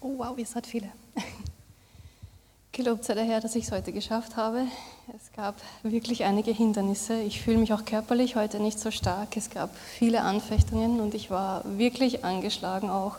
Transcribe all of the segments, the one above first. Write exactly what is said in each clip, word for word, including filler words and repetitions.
Oh wow, ihr seid viele. Gelobt sei der Herr, dass ich es heute geschafft habe. Es gab wirklich einige Hindernisse. Ich fühle mich auch körperlich heute nicht so stark. Es gab viele Anfechtungen und ich war wirklich angeschlagen auch.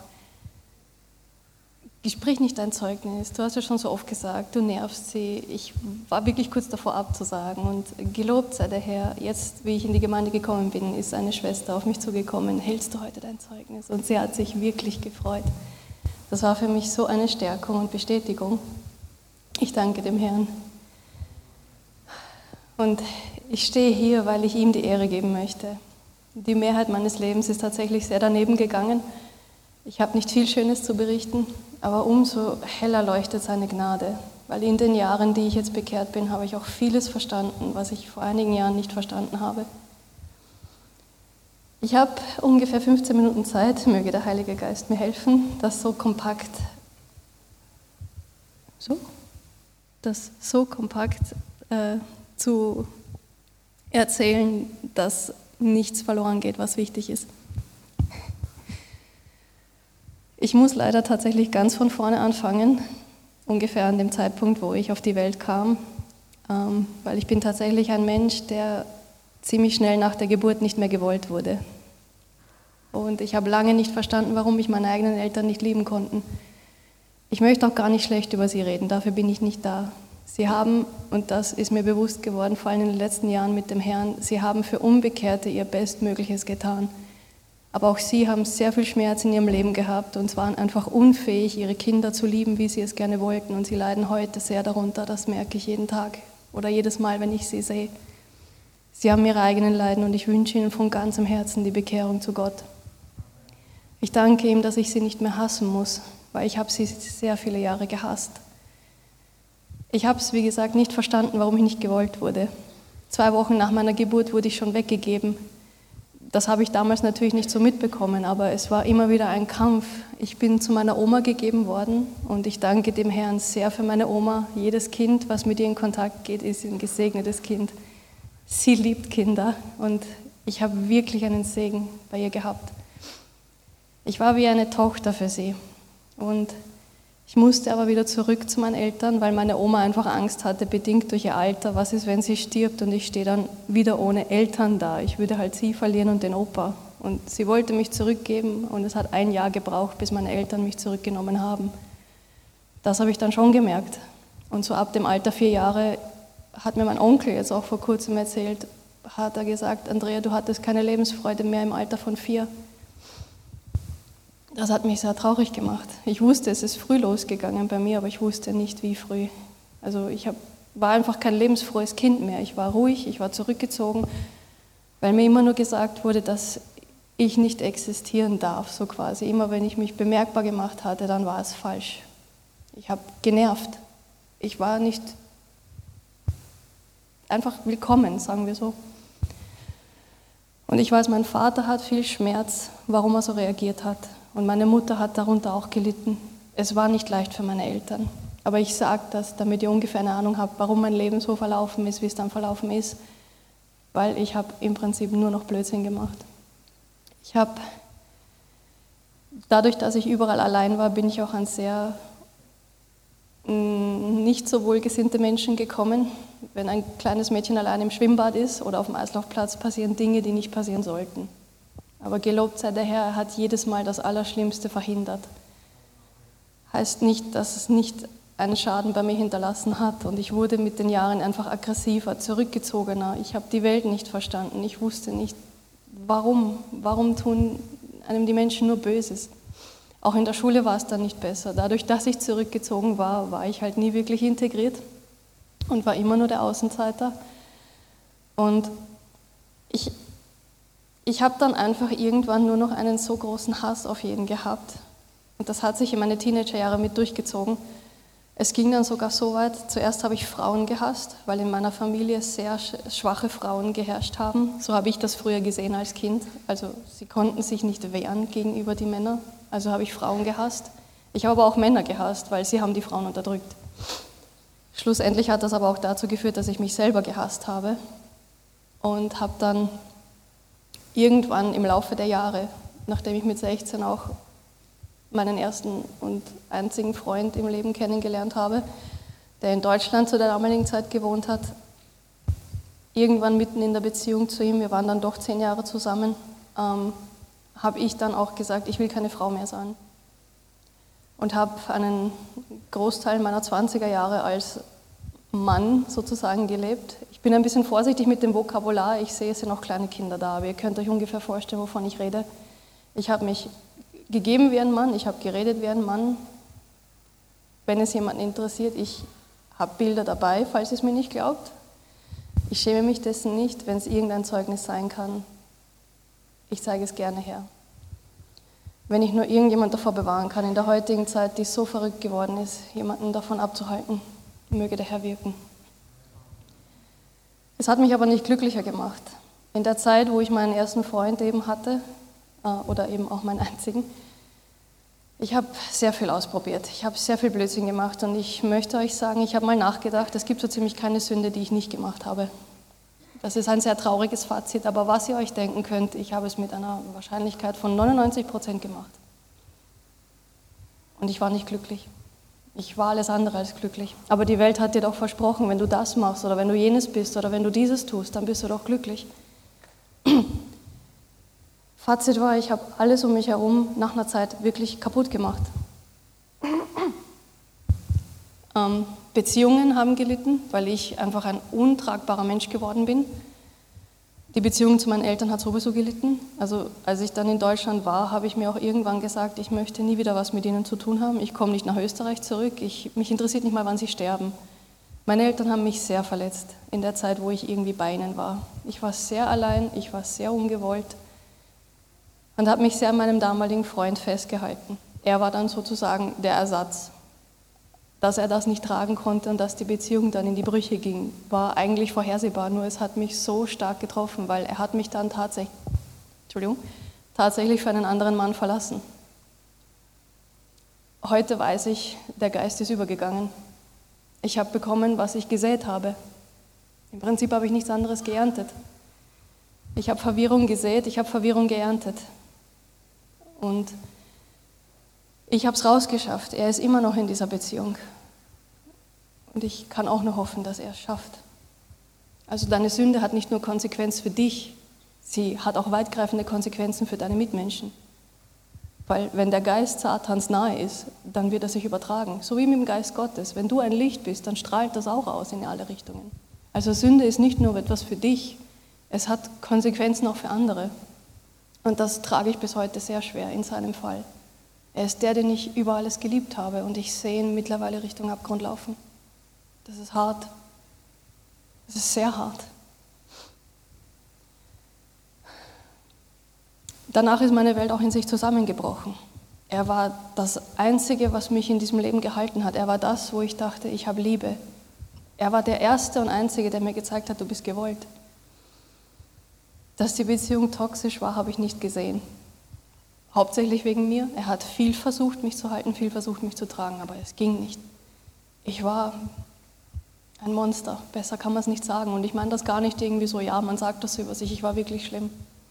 Sprich nicht dein Zeugnis. Du hast ja schon so oft gesagt, du nervst sie. Ich war wirklich kurz davor abzusagen. Und gelobt sei der Herr, jetzt, wie ich in die Gemeinde gekommen bin, ist eine Schwester auf mich zugekommen. Hältst du heute dein Zeugnis? Und sie hat sich wirklich gefreut. Das war für mich so eine Stärkung und Bestätigung. Ich danke dem Herrn. Und ich stehe hier, weil ich ihm die Ehre geben möchte. Die Mehrheit meines Lebens ist tatsächlich sehr daneben gegangen. Ich habe nicht viel Schönes zu berichten, aber umso heller leuchtet seine Gnade. Weil in den Jahren, die ich jetzt bekehrt bin, habe ich auch vieles verstanden, was ich vor einigen Jahren nicht verstanden habe. Ich habe ungefähr fünfzehn Minuten Zeit, möge der Heilige Geist mir helfen, das so kompakt, so, das so kompakt äh, zu erzählen, dass nichts verloren geht, was wichtig ist. Ich muss leider tatsächlich ganz von vorne anfangen, ungefähr an dem Zeitpunkt, wo ich auf die Welt kam, ähm, weil ich bin tatsächlich ein Mensch, der ziemlich schnell nach der Geburt nicht mehr gewollt wurde. Und ich habe lange nicht verstanden, warum mich meine eigenen Eltern nicht lieben konnten. Ich möchte auch gar nicht schlecht über sie reden, dafür bin ich nicht da. Sie haben, und das ist mir bewusst geworden, vor allem in den letzten Jahren mit dem Herrn, sie haben für Unbekehrte ihr Bestmögliches getan. Aber auch sie haben sehr viel Schmerz in ihrem Leben gehabt und waren einfach unfähig, ihre Kinder zu lieben, wie sie es gerne wollten. Und sie leiden heute sehr darunter, das merke ich jeden Tag oder jedes Mal, wenn ich sie sehe. Sie haben ihre eigenen Leiden und ich wünsche ihnen von ganzem Herzen die Bekehrung zu Gott. Ich danke ihm, dass ich sie nicht mehr hassen muss, weil ich habe sie sehr viele Jahre gehasst. Ich habe es, wie gesagt, nicht verstanden, warum ich nicht gewollt wurde. Zwei Wochen nach meiner Geburt wurde ich schon weggegeben. Das habe ich damals natürlich nicht so mitbekommen, aber es war immer wieder ein Kampf. Ich bin zu meiner Oma gegeben worden und ich danke dem Herrn sehr für meine Oma. Jedes Kind, was mit ihr in Kontakt geht, ist ein gesegnetes Kind. Sie liebt Kinder und ich habe wirklich einen Segen bei ihr gehabt. Ich war wie eine Tochter für sie und ich musste aber wieder zurück zu meinen Eltern, weil meine Oma einfach Angst hatte, bedingt durch ihr Alter. Was ist, wenn sie stirbt und ich stehe dann wieder ohne Eltern da? Ich würde halt sie verlieren und den Opa. Und sie wollte mich zurückgeben und es hat ein Jahr gebraucht, bis meine Eltern mich zurückgenommen haben. Das habe ich dann schon gemerkt. Und so ab dem Alter vier Jahre hat mir mein Onkel jetzt auch vor kurzem erzählt, hat er gesagt, Andrea, du hattest keine Lebensfreude mehr im Alter von vier. Das hat mich sehr traurig gemacht. Ich wusste, es ist früh losgegangen bei mir, aber ich wusste nicht, wie früh. Also ich hab, war einfach kein lebensfrohes Kind mehr. Ich war ruhig, ich war zurückgezogen, weil mir immer nur gesagt wurde, dass ich nicht existieren darf, so quasi. Immer wenn ich mich bemerkbar gemacht hatte, dann war es falsch. Ich habe genervt. Ich war nicht einfach willkommen, sagen wir so. Und ich weiß, mein Vater hat viel Schmerz, warum er so reagiert hat. Und meine Mutter hat darunter auch gelitten. Es war nicht leicht für meine Eltern. Aber ich sage das, damit ihr ungefähr eine Ahnung habt, warum mein Leben so verlaufen ist, wie es dann verlaufen ist. Weil ich habe im Prinzip nur noch Blödsinn gemacht. Ich habe, dadurch, dass ich überall allein war, bin ich auch an sehr nicht so wohlgesinnte Menschen gekommen. Wenn ein kleines Mädchen allein im Schwimmbad ist oder auf dem Eislaufplatz, passieren Dinge, die nicht passieren sollten. Aber gelobt sei der Herr, er hat jedes Mal das Allerschlimmste verhindert. Heißt nicht, dass es nicht einen Schaden bei mir hinterlassen hat. Und ich wurde mit den Jahren einfach aggressiver, zurückgezogener. Ich habe die Welt nicht verstanden. Ich wusste nicht, warum. Warum tun einem die Menschen nur Böses? Auch in der Schule war es dann nicht besser. Dadurch, dass ich zurückgezogen war, war ich halt nie wirklich integriert und war immer nur der Außenseiter. Und ich... Ich habe dann einfach irgendwann nur noch einen so großen Hass auf jeden gehabt. Und das hat sich in meine Teenagerjahre mit durchgezogen. Es ging dann sogar so weit, zuerst habe ich Frauen gehasst, weil in meiner Familie sehr schwache Frauen geherrscht haben. So habe ich das früher gesehen als Kind. Also sie konnten sich nicht wehren gegenüber die Männer. Also habe ich Frauen gehasst. Ich habe aber auch Männer gehasst, weil sie haben die Frauen unterdrückt. Schlussendlich hat das aber auch dazu geführt, dass ich mich selber gehasst habe. Und habe dann irgendwann im Laufe der Jahre, nachdem ich mit sechzehn auch meinen ersten und einzigen Freund im Leben kennengelernt habe, der in Deutschland zu der damaligen Zeit gewohnt hat. Irgendwann mitten in der Beziehung zu ihm, wir waren dann doch zehn Jahre zusammen, ähm, habe ich dann auch gesagt, ich will keine Frau mehr sein. Und habe einen Großteil meiner zwanziger Jahre als Mann sozusagen gelebt. Ich bin ein bisschen vorsichtig mit dem Vokabular, ich sehe, es sind auch kleine Kinder da, aber ihr könnt euch ungefähr vorstellen, wovon ich rede. Ich habe mich gegeben wie ein Mann, ich habe geredet wie ein Mann. Wenn es jemanden interessiert, ich habe Bilder dabei, falls ihr es mir nicht glaubt. Ich schäme mich dessen nicht, wenn es irgendein Zeugnis sein kann. Ich zeige es gerne her. Wenn ich nur irgendjemand davor bewahren kann, in der heutigen Zeit, die so verrückt geworden ist, jemanden davon abzuhalten, möge der Herr wirken. Es hat mich aber nicht glücklicher gemacht. In der Zeit, wo ich meinen ersten Freund eben hatte, äh, oder eben auch meinen einzigen, ich habe sehr viel ausprobiert. Ich habe sehr viel Blödsinn gemacht und ich möchte euch sagen, ich habe mal nachgedacht, es gibt so ziemlich keine Sünde, die ich nicht gemacht habe. Das ist ein sehr trauriges Fazit, aber was ihr euch denken könnt, ich habe es mit einer Wahrscheinlichkeit von neunundneunzig Prozent gemacht. Und ich war nicht glücklich. Ich war alles andere als glücklich. Aber die Welt hat dir doch versprochen, wenn du das machst oder wenn du jenes bist oder wenn du dieses tust, dann bist du doch glücklich. Fazit war, ich habe alles um mich herum nach einer Zeit wirklich kaputt gemacht. Ähm, Beziehungen haben gelitten, weil ich einfach ein untragbarer Mensch geworden bin. Die Beziehung zu meinen Eltern hat sowieso gelitten. Also als ich dann in Deutschland war, habe ich mir auch irgendwann gesagt, ich möchte nie wieder was mit ihnen zu tun haben. Ich komme nicht nach Österreich zurück. Ich, mich interessiert nicht mal, wann sie sterben. Meine Eltern haben mich sehr verletzt in der Zeit, wo ich irgendwie bei ihnen war. Ich war sehr allein, ich war sehr ungewollt und habe mich sehr an meinem damaligen Freund festgehalten. Er war dann sozusagen der Ersatz. Dass er das nicht tragen konnte und dass die Beziehung dann in die Brüche ging, war eigentlich vorhersehbar, nur es hat mich so stark getroffen, weil er hat mich dann tatsächlich, Entschuldigung, tatsächlich für einen anderen Mann verlassen. Heute weiß ich, der Geist ist übergegangen. Ich habe bekommen, was ich gesät habe. Im Prinzip habe ich nichts anderes geerntet. Ich habe Verwirrung gesät, ich habe Verwirrung geerntet. Und ich habe es rausgeschafft. Er ist immer noch in dieser Beziehung. Und ich kann auch nur hoffen, dass er es schafft. Also deine Sünde hat nicht nur Konsequenz für dich, sie hat auch weitgreifende Konsequenzen für deine Mitmenschen. Weil wenn der Geist Satans nahe ist, dann wird er sich übertragen. So wie mit dem Geist Gottes. Wenn du ein Licht bist, dann strahlt das auch aus in alle Richtungen. Also Sünde ist nicht nur etwas für dich, es hat Konsequenzen auch für andere. Und das trage ich bis heute sehr schwer in seinem Fall. Er ist der, den ich über alles geliebt habe und ich sehe ihn mittlerweile Richtung Abgrund laufen. Das ist hart. Das ist sehr hart. Danach ist meine Welt auch in sich zusammengebrochen. Er war das Einzige, was mich in diesem Leben gehalten hat. Er war das, wo ich dachte, ich habe Liebe. Er war der Erste und Einzige, der mir gezeigt hat, du bist gewollt. Dass die Beziehung toxisch war, habe ich nicht gesehen. Hauptsächlich wegen mir. Er hat viel versucht, mich zu halten, viel versucht, mich zu tragen, aber es ging nicht. Ich war ein Monster, besser kann man es nicht sagen. Und ich meine das gar nicht irgendwie so, ja, man sagt das über sich, ich war wirklich schlimm.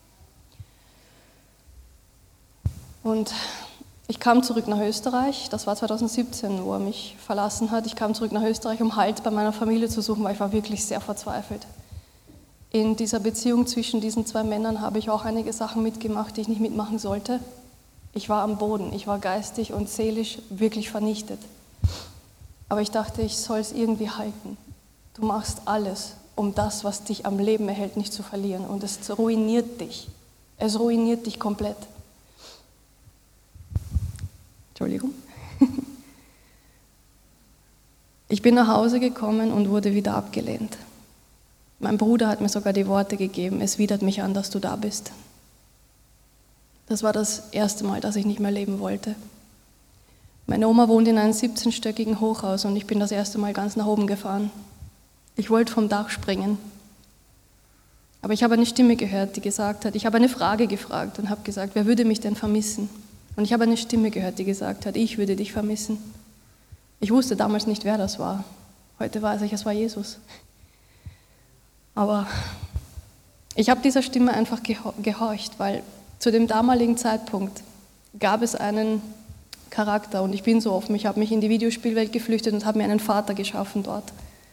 Und ich kam zurück nach Österreich, das war zweitausendsiebzehn, wo er mich verlassen hat. Ich kam zurück nach Österreich, um Halt bei meiner Familie zu suchen, weil ich war wirklich sehr verzweifelt. In dieser Beziehung zwischen diesen zwei Männern habe ich auch einige Sachen mitgemacht, die ich nicht mitmachen sollte. Ich war am Boden, ich war geistig und seelisch wirklich vernichtet. Aber ich dachte, ich soll es irgendwie halten. Du machst alles, um das, was dich am Leben erhält, nicht zu verlieren. Und es ruiniert dich. Es ruiniert dich komplett. Entschuldigung. Ich bin nach Hause gekommen und wurde wieder abgelehnt. Mein Bruder hat mir sogar die Worte gegeben, es widert mich an, dass du da bist. Das war das erste Mal, dass ich nicht mehr leben wollte. Meine Oma wohnt in einem siebzehnstöckigen Hochhaus und ich bin das erste Mal ganz nach oben gefahren. Ich wollte vom Dach springen. Aber ich habe eine Stimme gehört, die gesagt hat, ich habe eine Frage gefragt und habe gesagt, wer würde mich denn vermissen? Und ich habe eine Stimme gehört, die gesagt hat, ich würde dich vermissen. Ich wusste damals nicht, wer das war. Heute weiß ich, es war Jesus. Aber ich habe dieser Stimme einfach gehorcht, weil zu dem damaligen Zeitpunkt gab es einen Charakter und ich bin so offen. Ich habe mich in die Videospielwelt geflüchtet und habe mir einen Vater geschaffen dort.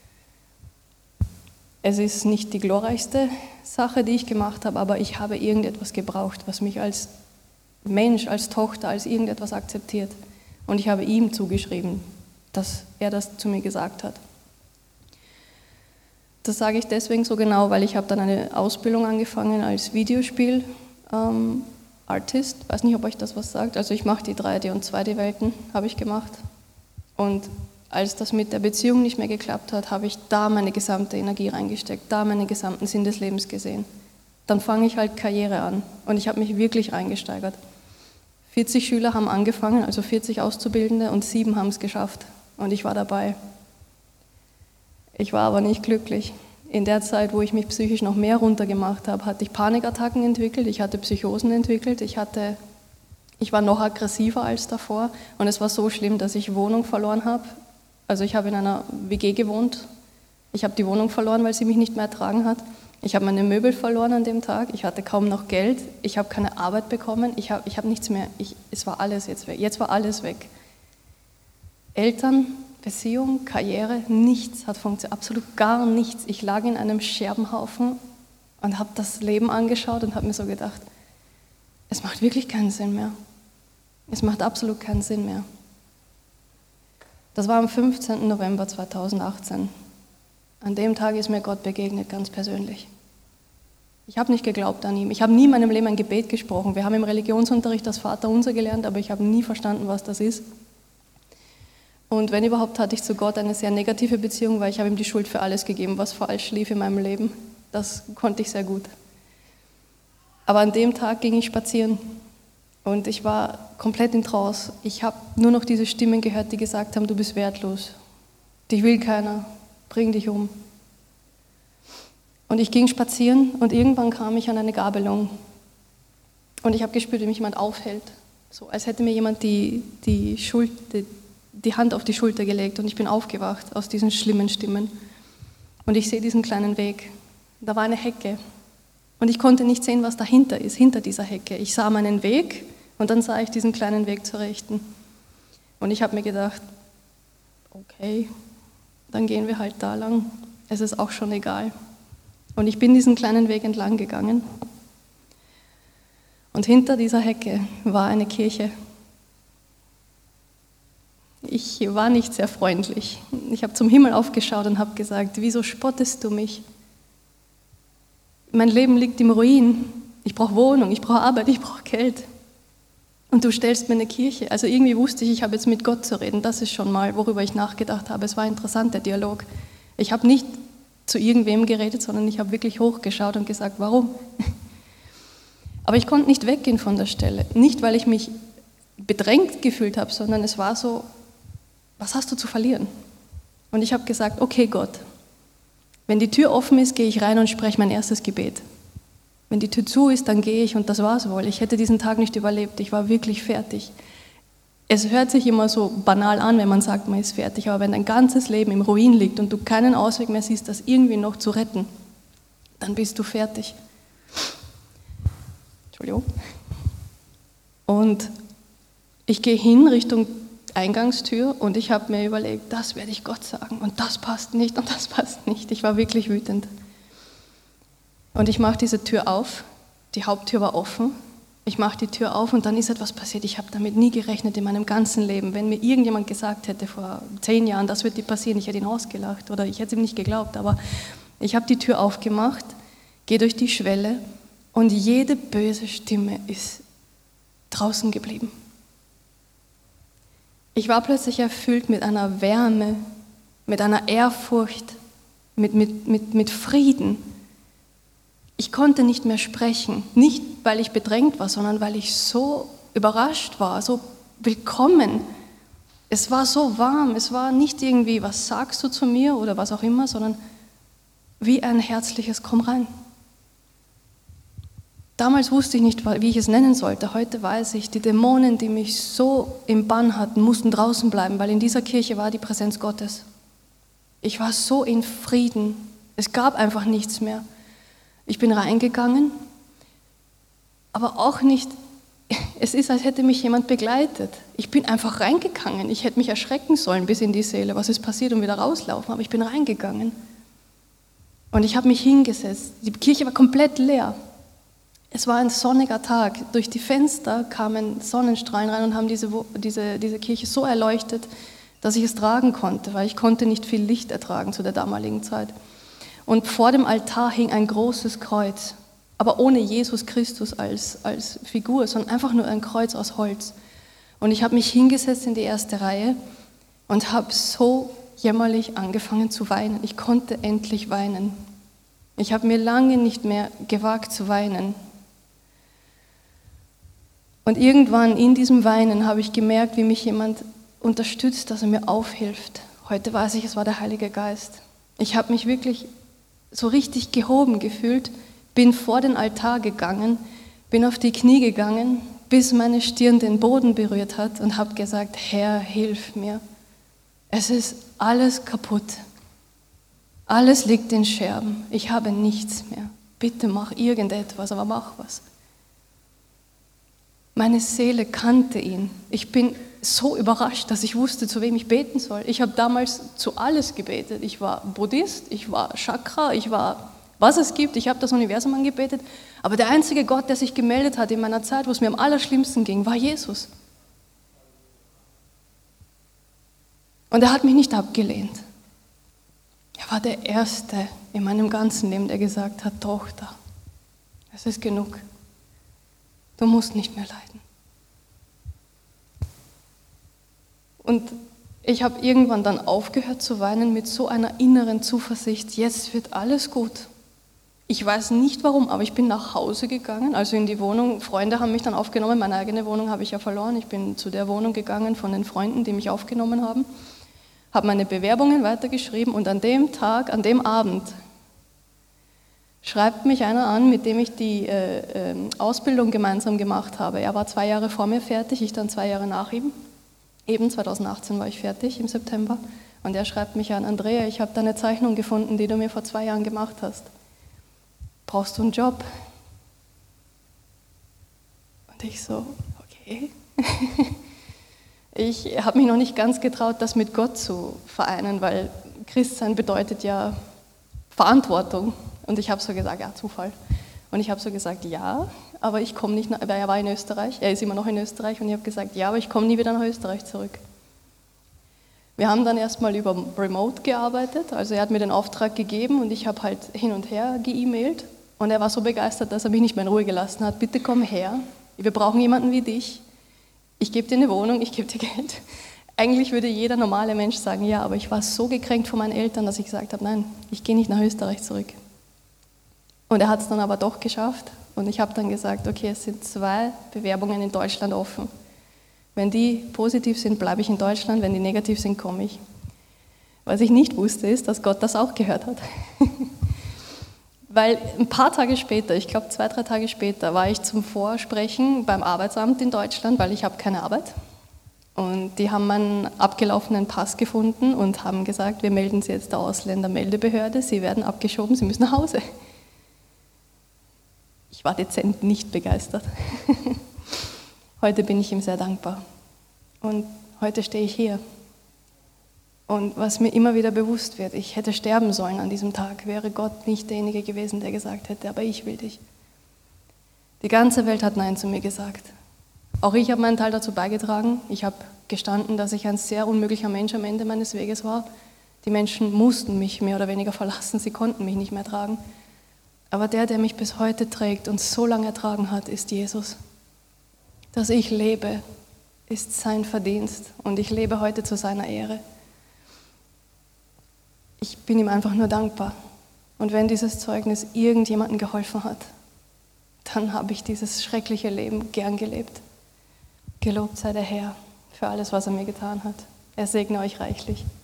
Es ist nicht die glorreichste Sache, die ich gemacht habe, aber ich habe irgendetwas gebraucht, was mich als Mensch, als Tochter, als irgendetwas akzeptiert. Und ich habe ihm zugeschrieben, dass er das zu mir gesagt hat. Das sage ich deswegen so genau, weil ich habe dann eine Ausbildung angefangen als Videospiel ähm, Artist. Ich weiß nicht, ob euch das was sagt. Also ich mache die drei D- und zwei D-Welten, habe ich gemacht. Und als das mit der Beziehung nicht mehr geklappt hat, habe ich da meine gesamte Energie reingesteckt, da meinen gesamten Sinn des Lebens gesehen. Dann fange ich halt Karriere an und ich habe mich wirklich reingesteigert. vierzig Schüler haben angefangen, also vierzig Auszubildende und sieben haben es geschafft und ich war dabei. Ich war aber nicht glücklich. In der Zeit, wo ich mich psychisch noch mehr runtergemacht habe, hatte ich Panikattacken entwickelt, ich hatte Psychosen entwickelt, ich, hatte, ich war noch aggressiver als davor und es war so schlimm, dass ich Wohnung verloren habe. Also ich habe in einer W G gewohnt, ich habe die Wohnung verloren, weil sie mich nicht mehr ertragen hat. Ich habe meine Möbel verloren an dem Tag, ich hatte kaum noch Geld, ich habe keine Arbeit bekommen, ich habe ich habe nichts mehr, ich, es war alles jetzt weg, jetzt war alles weg. Eltern, Beziehung, Karriere, nichts hat funktioniert, absolut gar nichts. Ich lag in einem Scherbenhaufen und habe das Leben angeschaut und habe mir so gedacht, es macht wirklich keinen Sinn mehr. Es macht absolut keinen Sinn mehr. Das war am fünfzehnten November zweitausendachtzehn. An dem Tag ist mir Gott begegnet, ganz persönlich. Ich habe nicht geglaubt an ihm. Ich habe nie in meinem Leben ein Gebet gesprochen. Wir haben im Religionsunterricht das Vaterunser gelernt, aber ich habe nie verstanden, was das ist. Und wenn überhaupt, hatte ich zu Gott eine sehr negative Beziehung, weil ich habe ihm die Schuld für alles gegeben, was falsch lief in meinem Leben. Das konnte ich sehr gut. Aber an dem Tag ging ich spazieren und ich war komplett in Trance. Ich habe nur noch diese Stimmen gehört, die gesagt haben, du bist wertlos, dich will keiner, bring dich um. Und ich ging spazieren und irgendwann kam ich an eine Gabelung. Und ich habe gespürt, wie mich jemand aufhält, so als hätte mir jemand die, die Schuld, die, die Hand auf die Schulter gelegt und ich bin aufgewacht aus diesen schlimmen Stimmen. Und ich sehe diesen kleinen Weg. Da war eine Hecke und ich konnte nicht sehen, was dahinter ist, hinter dieser Hecke. Ich sah meinen Weg und dann sah ich diesen kleinen Weg zur Rechten. Und ich habe mir gedacht, okay, dann gehen wir halt da lang. Es ist auch schon egal. Und ich bin diesen kleinen Weg entlang gegangen. Und hinter dieser Hecke war eine Kirche. Ich war nicht sehr freundlich. Ich habe zum Himmel aufgeschaut und habe gesagt, wieso spottest du mich? Mein Leben liegt im Ruin. Ich brauche Wohnung, ich brauche Arbeit, ich brauche Geld. Und du stellst mir eine Kirche. Also irgendwie wusste ich, ich habe jetzt mit Gott zu reden. Das ist schon mal, worüber ich nachgedacht habe. Es war interessant, der Dialog. Ich habe nicht zu irgendwem geredet, sondern ich habe wirklich hochgeschaut und gesagt, warum? Aber ich konnte nicht weggehen von der Stelle. Nicht, weil ich mich bedrängt gefühlt habe, sondern es war so, was hast du zu verlieren? Und ich habe gesagt, okay Gott, wenn die Tür offen ist, gehe ich rein und spreche mein erstes Gebet. Wenn die Tür zu ist, dann gehe ich und das war's wohl. Ich hätte diesen Tag nicht überlebt, ich war wirklich fertig. Es hört sich immer so banal an, wenn man sagt, man ist fertig, aber wenn dein ganzes Leben im Ruin liegt und du keinen Ausweg mehr siehst, das irgendwie noch zu retten, dann bist du fertig. Entschuldigung. Und ich gehe hin Richtung Eingangstür und ich habe mir überlegt, das werde ich Gott sagen und das passt nicht und das passt nicht. Ich war wirklich wütend. Und ich mache diese Tür auf, die Haupttür war offen, ich mache die Tür auf und dann ist etwas passiert. Ich habe damit nie gerechnet in meinem ganzen Leben. Wenn mir irgendjemand gesagt hätte vor zehn Jahren, das wird dir passieren, ich hätte ihn ausgelacht oder ich hätte ihm nicht geglaubt. Aber ich habe die Tür aufgemacht, gehe durch die Schwelle und jede böse Stimme ist draußen geblieben. Ich war plötzlich erfüllt mit einer Wärme, mit einer Ehrfurcht, mit, mit, mit, mit Frieden. Ich konnte nicht mehr sprechen, nicht weil ich bedrängt war, sondern weil ich so überrascht war, so willkommen. Es war so warm, es war nicht irgendwie, was sagst du zu mir oder was auch immer, sondern wie ein herzliches Komm rein. Damals wusste ich nicht, wie ich es nennen sollte. Heute weiß ich, die Dämonen, die mich so im Bann hatten, mussten draußen bleiben, weil in dieser Kirche war die Präsenz Gottes. Ich war so in Frieden. Es gab einfach nichts mehr. Ich bin reingegangen, aber auch nicht es ist, als hätte mich jemand begleitet. Ich bin einfach reingegangen. Ich hätte mich erschrecken sollen bis in die Seele, was ist passiert und wieder rauslaufen, aber ich bin reingegangen. Und ich habe mich hingesetzt. Die Kirche war komplett leer. Es war ein sonniger Tag. Durch die Fenster kamen Sonnenstrahlen rein und haben diese, diese, diese Kirche so erleuchtet, dass ich es tragen konnte, weil ich konnte nicht viel Licht ertragen zu der damaligen Zeit. Und vor dem Altar hing ein großes Kreuz, aber ohne Jesus Christus als, als Figur, sondern einfach nur ein Kreuz aus Holz. Und ich habe mich hingesetzt in die erste Reihe und habe so jämmerlich angefangen zu weinen. Ich konnte endlich weinen. Ich habe mir lange nicht mehr gewagt zu weinen. Und irgendwann in diesem Weinen habe ich gemerkt, wie mich jemand unterstützt, dass er mir aufhilft. Heute weiß ich, es war der Heilige Geist. Ich habe mich wirklich so richtig gehoben gefühlt, bin vor den Altar gegangen, bin auf die Knie gegangen, bis meine Stirn den Boden berührt hat und habe gesagt, Herr, hilf mir. Es ist alles kaputt. Alles liegt in Scherben. Ich habe nichts mehr. Bitte mach irgendetwas, aber mach was. Meine Seele kannte ihn. Ich bin so überrascht, dass ich wusste, zu wem ich beten soll. Ich habe damals zu alles gebetet. Ich war Buddhist, ich war Chakra, ich war, was es gibt. Ich habe das Universum angebetet. Aber der einzige Gott, der sich gemeldet hat in meiner Zeit, wo es mir am allerschlimmsten ging, war Jesus. Und er hat mich nicht abgelehnt. Er war der Erste in meinem ganzen Leben, der gesagt hat, Tochter, es ist genug. Du musst nicht mehr leiden. Und ich habe irgendwann dann aufgehört zu weinen mit so einer inneren Zuversicht, jetzt wird alles gut. Ich weiß nicht warum, aber ich bin nach Hause gegangen, also in die Wohnung. Freunde haben mich dann aufgenommen, meine eigene Wohnung habe ich ja verloren. Ich bin zu der Wohnung gegangen von den Freunden, die mich aufgenommen haben, habe meine Bewerbungen weitergeschrieben und an dem Tag, an dem Abend, schreibt mich einer an, mit dem ich die äh, äh, Ausbildung gemeinsam gemacht habe. Er war zwei Jahre vor mir fertig, ich dann zwei Jahre nach ihm. Eben zweitausendachtzehn war ich fertig im September. Und er schreibt mich an, Andrea, ich habe deine Zeichnung gefunden, die du mir vor zwei Jahren gemacht hast. Brauchst du einen Job? Und ich so, okay. Ich habe mich noch nicht ganz getraut, das mit Gott zu vereinen, weil Christsein bedeutet ja Verantwortung. Und ich habe so gesagt, ja, Zufall. Und ich habe so gesagt, ja, aber ich komme nicht nach, weil er war in Österreich, er ist immer noch in Österreich, und ich habe gesagt, ja, aber ich komme nie wieder nach Österreich zurück. Wir haben dann erstmal über Remote gearbeitet, also er hat mir den Auftrag gegeben und ich habe halt hin und her ge-E-Mailt und er war so begeistert, dass er mich nicht mehr in Ruhe gelassen hat. Bitte komm her, wir brauchen jemanden wie dich, ich gebe dir eine Wohnung, ich gebe dir Geld. Eigentlich würde jeder normale Mensch sagen, ja, aber ich war so gekränkt von meinen Eltern, dass ich gesagt habe, nein, ich gehe nicht nach Österreich zurück. Und er hat es dann aber doch geschafft und ich habe dann gesagt, okay, es sind zwei Bewerbungen in Deutschland offen. Wenn die positiv sind, bleibe ich in Deutschland, wenn die negativ sind, komme ich. Was ich nicht wusste, ist, dass Gott das auch gehört hat. Weil ein paar Tage später, ich glaube zwei, drei Tage später, war ich zum Vorsprechen beim Arbeitsamt in Deutschland, weil ich habe keine Arbeit. Und die haben meinen abgelaufenen Pass gefunden und haben gesagt, wir melden Sie jetzt der Ausländermeldebehörde, Sie werden abgeschoben, Sie müssen nach Hause. Ich war dezent nicht begeistert. Heute bin ich ihm sehr dankbar. Und heute stehe ich hier. Und was mir immer wieder bewusst wird, ich hätte sterben sollen an diesem Tag, wäre Gott nicht derjenige gewesen, der gesagt hätte, aber ich will dich. Die ganze Welt hat Nein zu mir gesagt. Auch ich habe meinen Teil dazu beigetragen. Ich habe gestanden, dass ich ein sehr unmöglicher Mensch am Ende meines Weges war. Die Menschen mussten mich mehr oder weniger verlassen, sie konnten mich nicht mehr tragen. Aber der, der mich bis heute trägt und so lange ertragen hat, ist Jesus. Dass ich lebe, ist sein Verdienst und ich lebe heute zu seiner Ehre. Ich bin ihm einfach nur dankbar. Und wenn dieses Zeugnis irgendjemandem geholfen hat, dann habe ich dieses schreckliche Leben gern gelebt. Gelobt sei der Herr für alles, was er mir getan hat. Er segne euch reichlich.